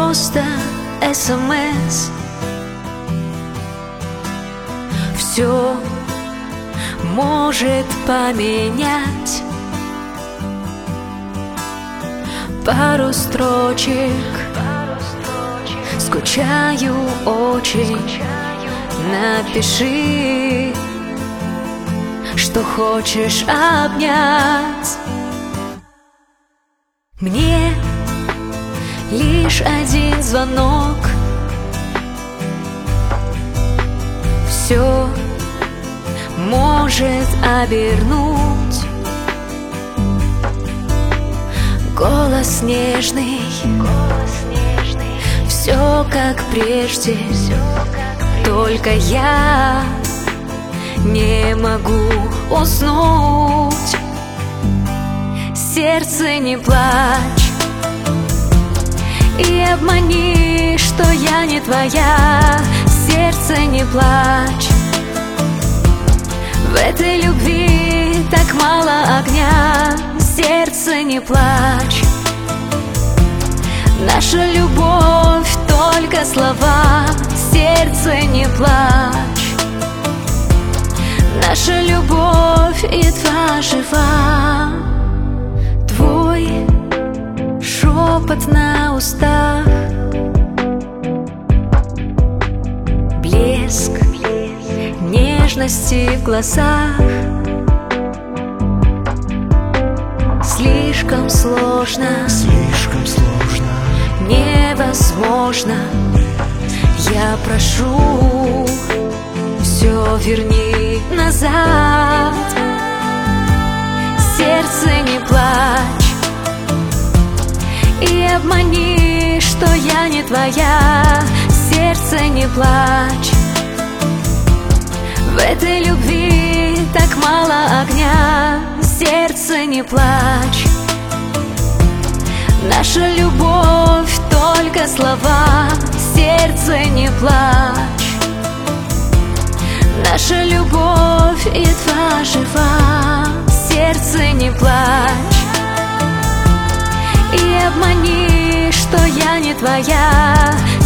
просто СМС. Все может поменять. Пару строчек, скучаю очень. Напиши, что хочешь обнять. Мне лишь один звонок, все может обернуть. Голос нежный, все как прежде, только я не могу уснуть. Сердце, не плачь и обмани, что я не твоя. Сердце, не плачь, в этой любви так мало огня. Сердце, не плачь, наша любовь только слова. Сердце, не плачь, наша любовь едва жива. Твой шепот на устах, блеск нежности в глазах. Слишком сложно, невозможно. Я прошу, все верни назад. Сердце, не плачь и обмани, что я не твоя. Сердце, не плачь, в этой любви так мало огня. Сердце, не плачь, наша любовь только слова. Сердце, не плачь, наша любовь едва жива. Сердце, не плачь и обмани, что я не твоя.